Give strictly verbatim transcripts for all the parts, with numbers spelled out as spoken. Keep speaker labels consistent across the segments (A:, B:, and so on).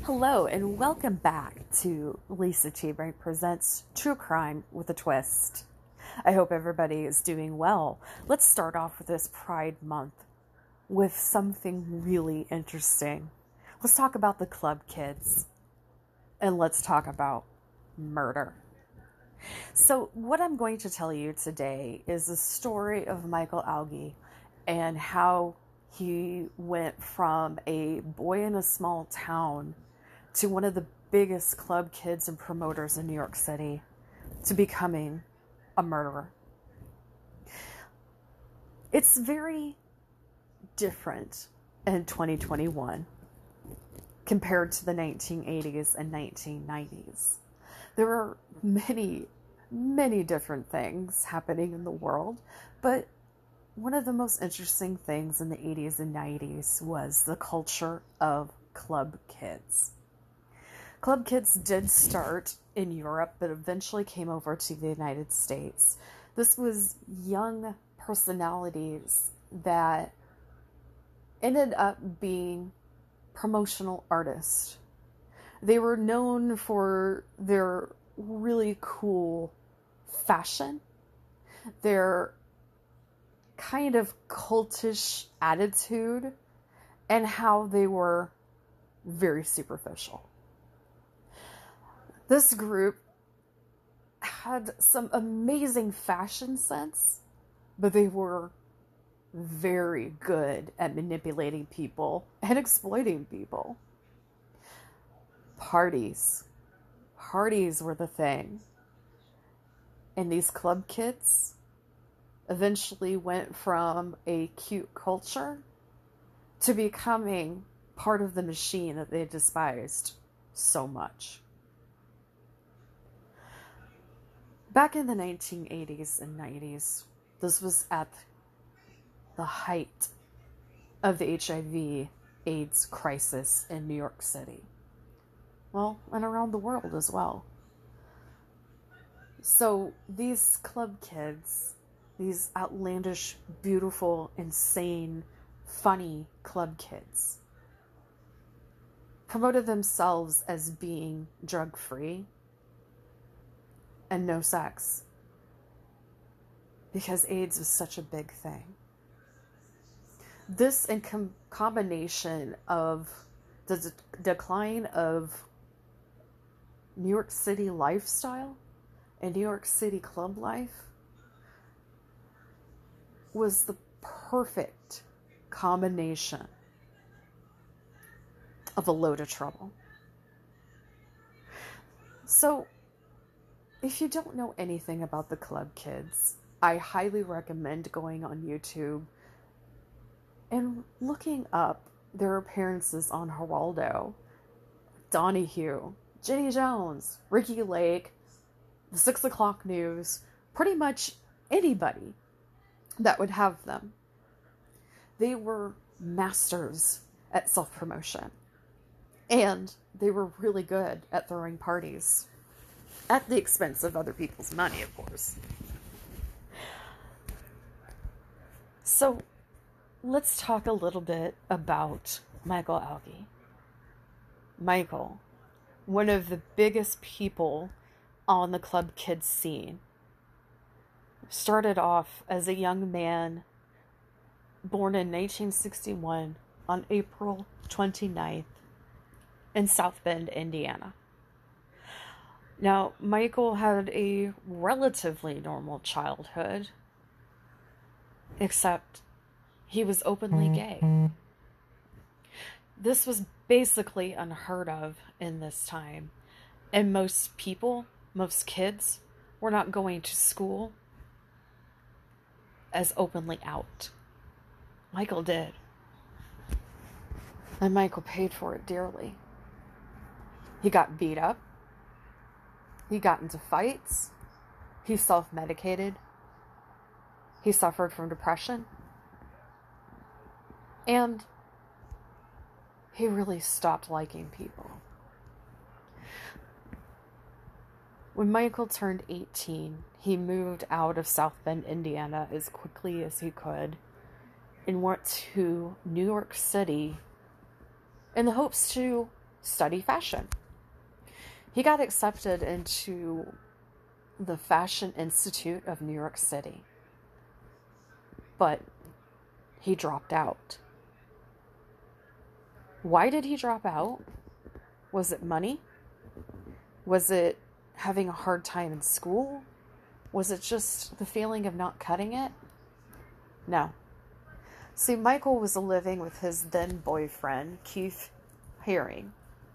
A: Hello, and welcome back to Lisa Cheebright Presents True Crime with a Twist. I hope everybody is doing well. Let's start off with this Pride Month with something really interesting. Let's talk about the club kids, and let's talk about murder. So, what I'm going to tell you today is the story of Michael Alge and how he went from a boy in a small town to one of the biggest club kids and promoters in New York City to becoming a murderer. It's very different in twenty twenty-one compared to the nineteen eighties and nineteen nineties. There are many, many different things happening in the world, but one of the most interesting things in the eighties and nineties was the culture of club kids. Club kids did start in Europe, but eventually came over to the United States. This was young personalities that ended up being promotional artists. They were known for their really cool fashion, their kind of cultish attitude, and how they were very superficial. This group had some amazing fashion sense, but they were very good at manipulating people and exploiting people. Parties. Parties were the thing. And these club kids eventually went from a cute culture to becoming part of the machine that they despised so much. Back in the nineteen eighties and nineties, this was at the height of the H I V AIDS crisis in New York City. Well, and around the world as well. So these club kids, these outlandish, beautiful, insane, funny club kids, promoted themselves as being drug-free and no sex, because AIDS was such a big thing. This, in com- combination of the de- decline of New York City lifestyle and New York City club life, was the perfect combination of a load of trouble. So, if you don't know anything about the club kids, I highly recommend going on YouTube and looking up their appearances on Geraldo, Donahue, Jenny Jones, Ricky Lake, the Six O'Clock News, pretty much anybody that would have them. They were masters at self-promotion, and they were really good at throwing parties. At the expense of other people's money, of course. So, let's talk a little bit about Michael Alge. Michael, one of the biggest people on the club kids scene, started off as a young man born in nineteen sixty-one on April twenty-ninth in South Bend, Indiana. Now, Michael had a relatively normal childhood, except he was openly gay. This was basically unheard of in this time, and most people, most kids, were not going to school as openly out. Michael did. And Michael paid for it dearly. He got beat up. He got into fights. He self-medicated. He suffered from depression. And he really stopped liking people. When Michael turned eighteen, he moved out of South Bend, Indiana as quickly as he could and went to New York City in the hopes to study fashion. He got accepted into the Fashion Institute of New York City, but he dropped out. Why did he drop out? Was it money? Was it having a hard time in school? Was it just the feeling of not cutting it? No. See, Michael was living with his then boyfriend, Keith Haring.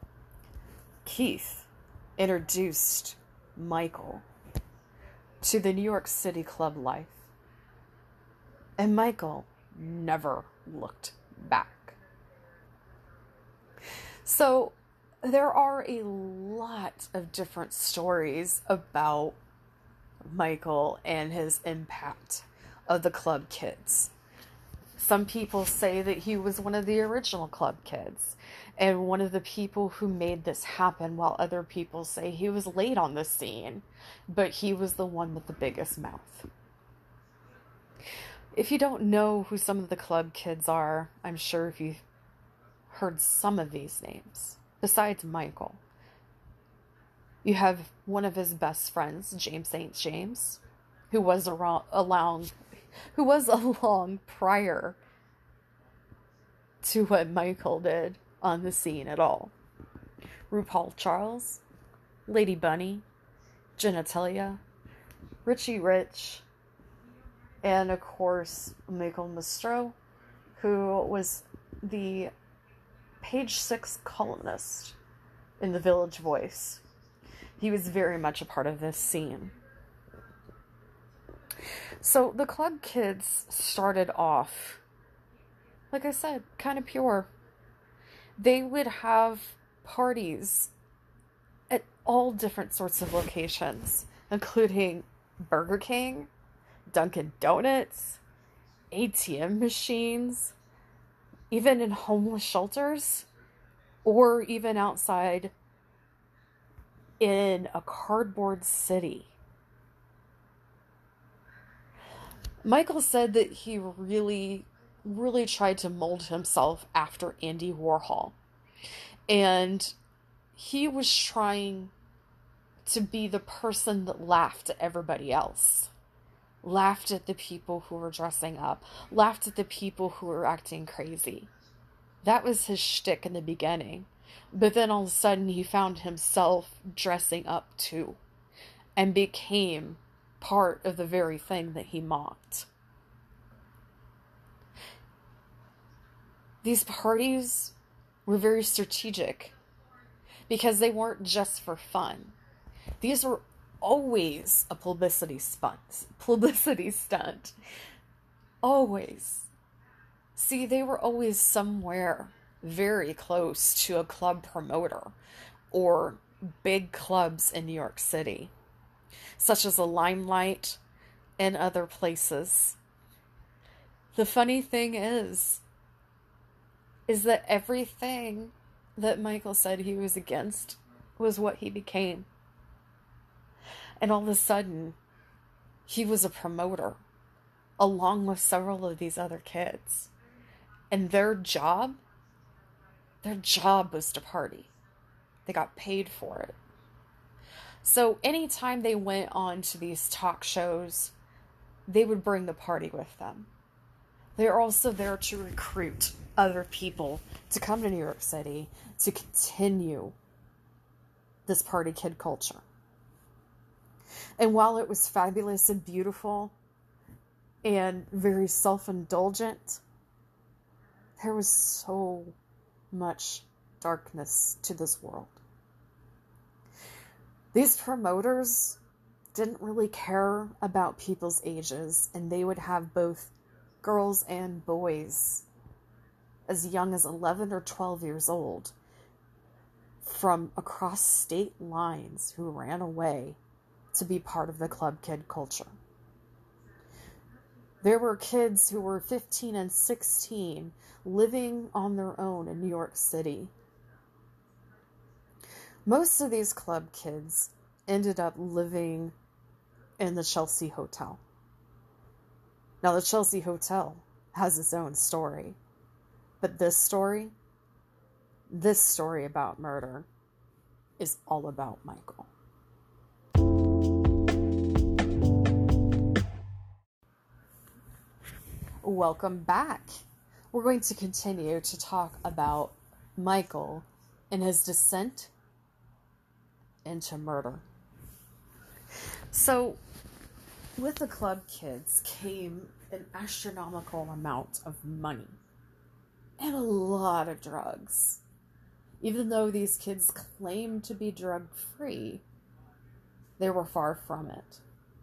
A: Keith introduced Michael to the New York City club life. And Michael never looked back. So there are a lot of different stories about Michael and his impact of the club kids. Some people say that he was one of the original club kids and one of the people who made this happen, while other people say he was late on the scene, but he was the one with the biggest mouth. If you don't know who some of the club kids are, I'm sure if you've heard some of these names, besides Michael. You have one of his best friends, James Saint James, who was around, along, who was along prior to what Michael did on the scene at all. RuPaul Charles, Lady Bunny, Genitalia, Richie Rich, and of course Michael Mastro, who was the Page Six columnist in the Village Voice. He was very much a part of this scene. So the club kids started off, like I said, kind of pure. They would have parties at all different sorts of locations, including Burger King, Dunkin' Donuts, A T M machines, even in homeless shelters, or even outside in a cardboard city. Michael said that he really, really tried to mold himself after Andy Warhol. And he was trying to be the person that laughed at everybody else. Laughed at the people who were dressing up. Laughed at the people who were acting crazy. That was his shtick in the beginning. But then all of a sudden he found himself dressing up too. And became part of the very thing that he mocked. These parties were very strategic. Because they weren't just for fun. These were always a publicity stunt. Publicity stunt. Always. See, they were always somewhere very close to a club promoter or big clubs in New York City, such as the Limelight and other places. The funny thing is, is that everything that Michael said he was against was what he became. And all of a sudden, he was a promoter, along with several of these other kids. And their job, their job was to party. They got paid for it. So anytime they went on to these talk shows, they would bring the party with them. They're also there to recruit other people to come to New York City to continue this party kid culture. And while it was fabulous and beautiful and very self-indulgent, there was so much darkness to this world. These promoters didn't really care about people's ages, and they would have both girls and boys as young as eleven or twelve years old from across state lines who ran away to be part of the club kid culture. There were kids who were fifteen and sixteen living on their own in New York City. Most of these club kids ended up living in the Chelsea Hotel. Now, the Chelsea Hotel has its own story, but this story this story about murder is all about Michael. Welcome back. We're going to continue to talk about Michael and his descent into murder. So, with the club kids came an astronomical amount of money and a lot of drugs. Even though these kids claimed to be drug-free, they were far from it.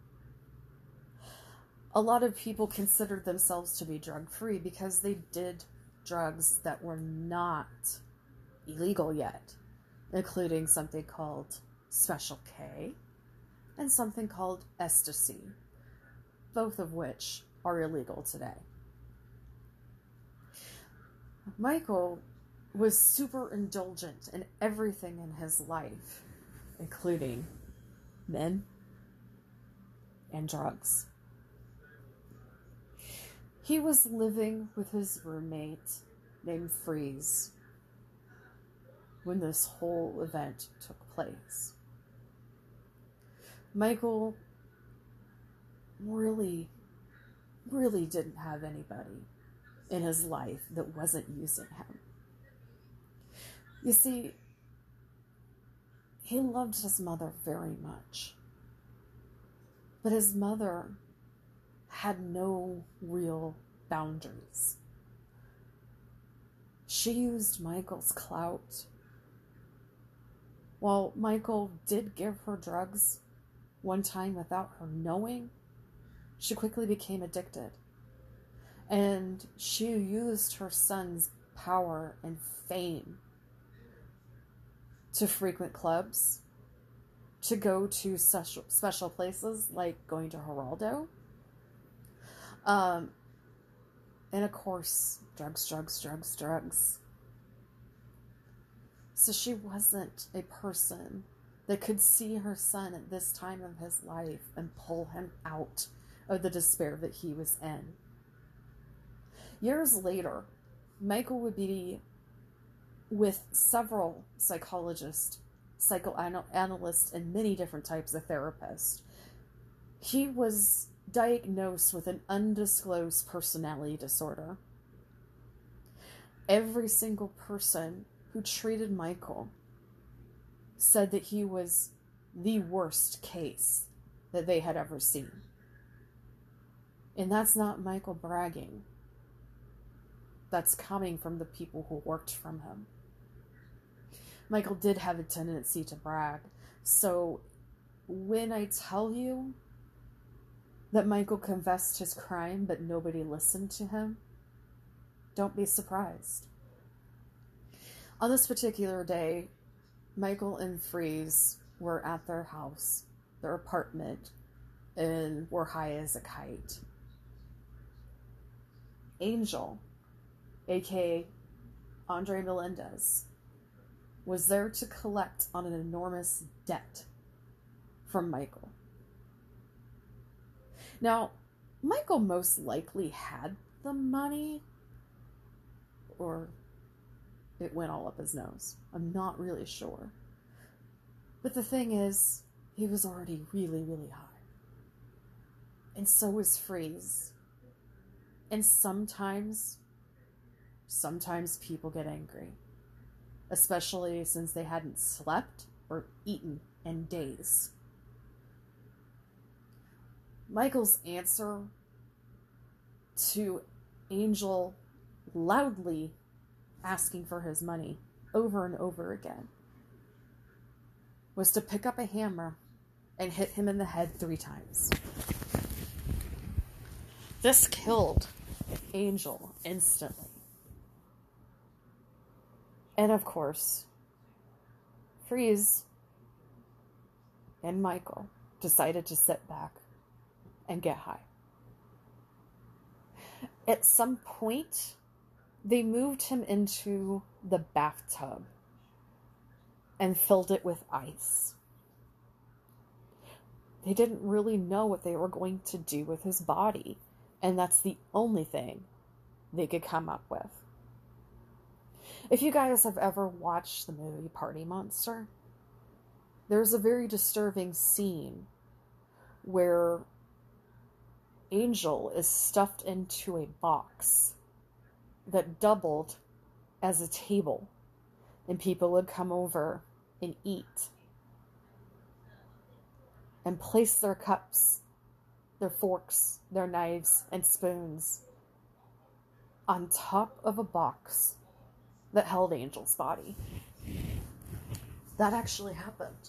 A: A lot of people considered themselves to be drug-free because they did drugs that were not illegal yet, including something called Special K and something called ecstasy, both of which are illegal today. Michael was super indulgent in everything in his life, including men and drugs. He was living with his roommate named Freeze when this whole event took place. Michael really, really didn't have anybody in his life that wasn't using him. You see, he loved his mother very much, but his mother had no real boundaries. She used Michael's clout. While Michael did give her drugs one time without her knowing, she quickly became addicted. And she used her son's power and fame to frequent clubs, to go to special, special places like going to Geraldo. Um, and of course, drugs, drugs, drugs, drugs. So she wasn't a person that could see her son at this time of his life and pull him out of the despair that he was in. Years later, Michael would be with several psychologists, psychoanalysts, and many different types of therapists. He was diagnosed with an undisclosed personality disorder. Every single person who treated Michael said that he was the worst case that they had ever seen. And that's not Michael bragging. That's coming from the people who worked from him. Michael did have a tendency to brag. So when I tell you that Michael confessed his crime but nobody listened to him, don't be surprised. On this particular day, Michael and Freeze were at their house, their apartment, and were high as a kite. Angel, aka Andre Melendez, was there to collect on an enormous debt from Michael. Now, Michael most likely had the money, or it went all up his nose. I'm not really sure. But the thing is, he was already really, really high. And so was Freeze. And sometimes, sometimes people get angry. Especially since they hadn't slept or eaten in days. Michael's answer to Angel loudly asking for his money over and over again was to pick up a hammer and hit him in the head three times. This killed Angel instantly. And of course, Freeze and Michael decided to sit back and get high. At some point, they moved him into the bathtub and filled it with ice. They didn't really know what they were going to do with his body, and that's the only thing they could come up with. If you guys have ever watched the movie Party Monster, there's a very disturbing scene where Angel is stuffed into a box that doubled as a table, and people would come over and eat and place their cups, their forks, their knives, and spoons on top of a box that held Angel's body. That actually happened.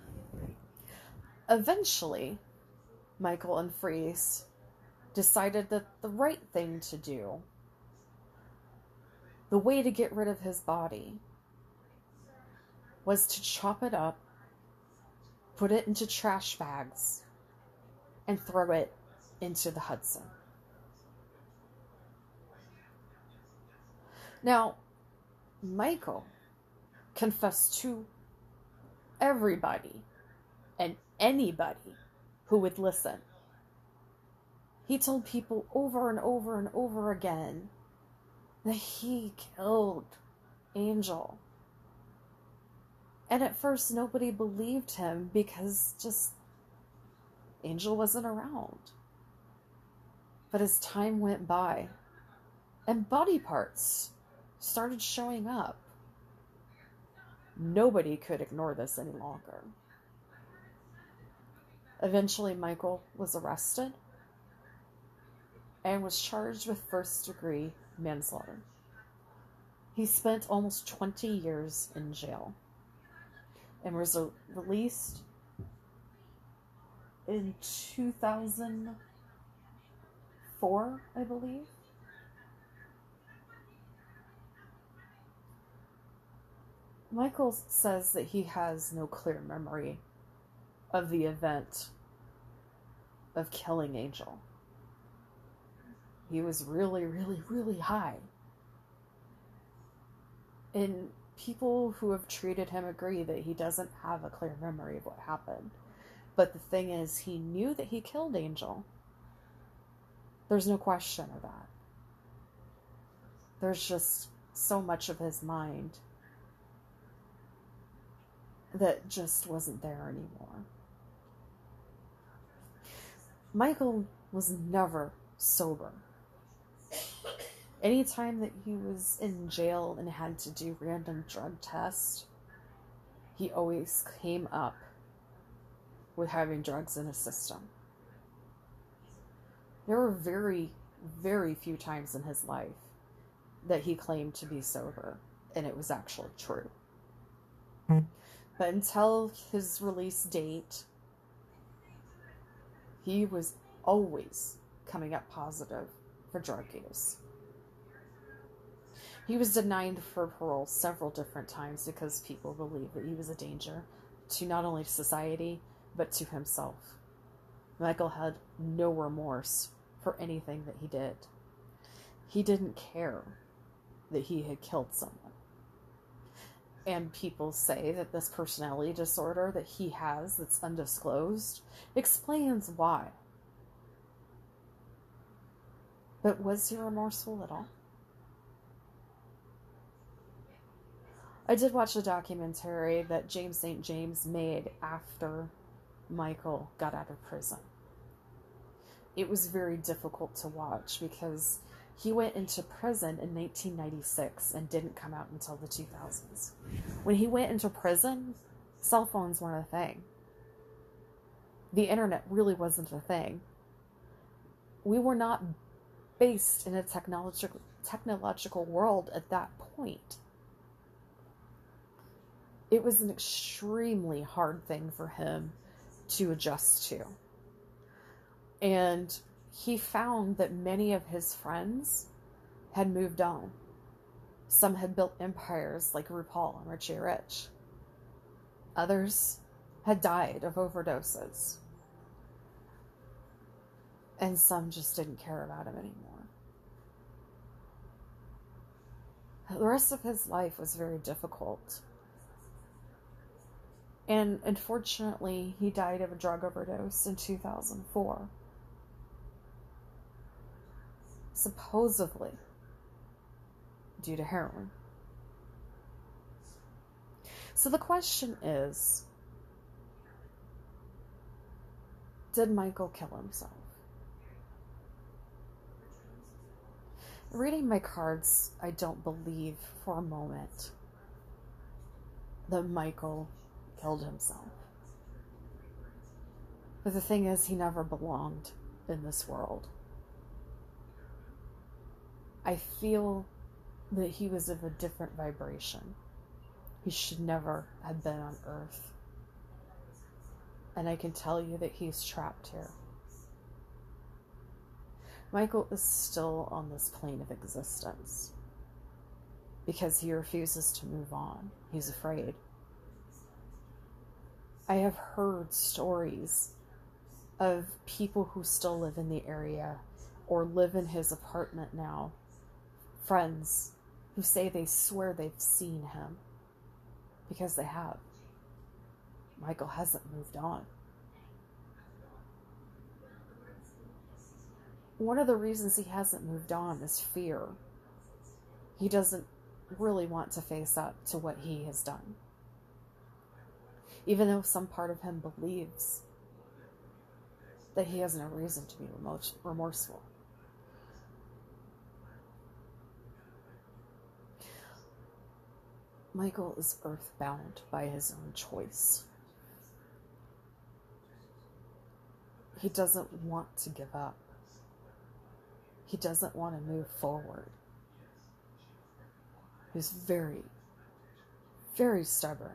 A: Eventually, Michael and Freese decided that the right thing to do, the way to get rid of his body, was to chop it up, put it into trash bags, and throw it into the Hudson. Now, Michael confessed to everybody and anybody who would listen. He told people over and over and over again that he killed Angel. And at first nobody believed him because just Angel wasn't around. But as time went by and body parts started showing up, nobody could ignore this any longer. Eventually, Michael was arrested and was charged with first-degree manslaughter. He spent almost twenty years in jail and was released in two thousand four, I believe. Michael says that he has no clear memory of the event of killing Angel. He was really, really, really high. And people who have treated him agree that he doesn't have a clear memory of what happened. But the thing is, he knew that he killed Angel. There's no question of that. There's just so much of his mind that just wasn't there anymore. Michael was never sober. Anytime that he was in jail and had to do random drug tests, he always came up with having drugs in his system. There were very, very few times in his life that he claimed to be sober, and it was actually true. But until his release date, he was always coming up positive for drug use. He was denied for parole several different times because people believed that he was a danger to not only society, but to himself. Michael had no remorse for anything that he did. He didn't care that he had killed someone. And people say that this personality disorder that he has that's undisclosed explains why. But was he remorseful at all? I did watch a documentary that James Saint James made after Michael got out of prison. It was very difficult to watch because he went into prison in nineteen ninety-six and didn't come out until the two thousands. When he went into prison, cell phones weren't a thing. The internet really wasn't a thing. We were not based in a technological technological world at that point. It was an extremely hard thing for him to adjust to. And he found that many of his friends had moved on. Some had built empires like RuPaul and Richie Rich. Others had died of overdoses. And some just didn't care about him anymore. The rest of his life was very difficult. And unfortunately, he died of a drug overdose in two thousand four. Supposedly due to heroin. So the question is, did Michael kill himself? Reading my cards, I don't believe for a moment that Michael killed himself. But the thing is, he never belonged in this world. I feel that he was of a different vibration. He should never have been on Earth. And I can tell you that he's trapped here. Michael is still on this plane of existence because he refuses to move on. He's afraid. I have heard stories of people who still live in the area or live in his apartment now, friends who say they swear they've seen him, because they have. Michael hasn't moved on. One of the reasons he hasn't moved on is fear. He doesn't really want to face up to what he has done. Even though some part of him believes that he has no reason to be remorseful. Michael is earthbound by his own choice. He doesn't want to give up. He doesn't want to move forward. He's very, very stubborn.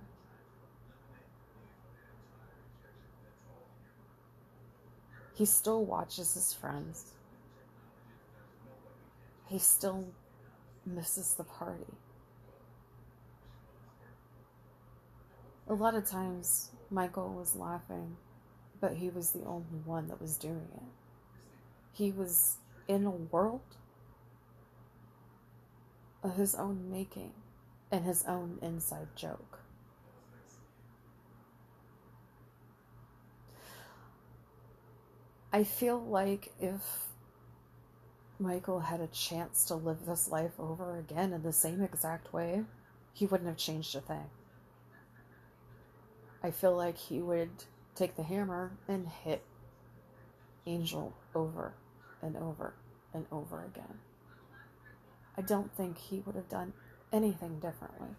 A: He still watches his friends. He still misses the party. A lot of times, Michael was laughing, but he was the only one that was doing it. He was in a world of his own making and his own inside joke. I feel like if Michael had a chance to live this life over again in the same exact way, he wouldn't have changed a thing. I feel like he would take the hammer and hit Angel over and over and over again. I don't think he would have done anything differently.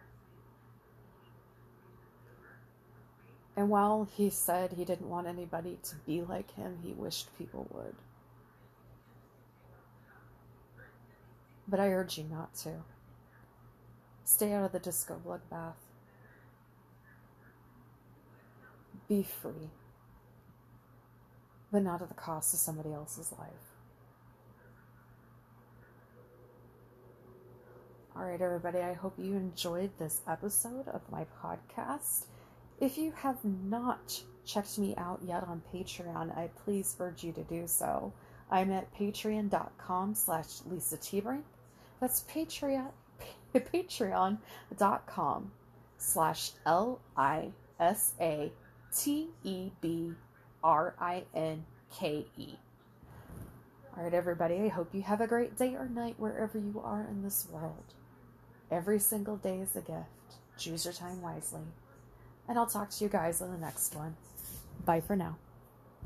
A: And while he said he didn't want anybody to be like him, he wished people would. But I urge you not to. Stay out of the disco bloodbath. Be free. But not at the cost of somebody else's life. Alright, everybody, I hope you enjoyed this episode of my podcast. If you have not checked me out yet on Patreon, I please urge you to do so. I'm at patreon.com slash Lisa Tebrink. That's Patreon, patreon.com slash L I S A T E B R I N K E. Alright, everybody, I hope you have a great day or night wherever you are in this world. Every single day is a gift. Choose your time wisely. And I'll talk to you guys on the next one. Bye for now.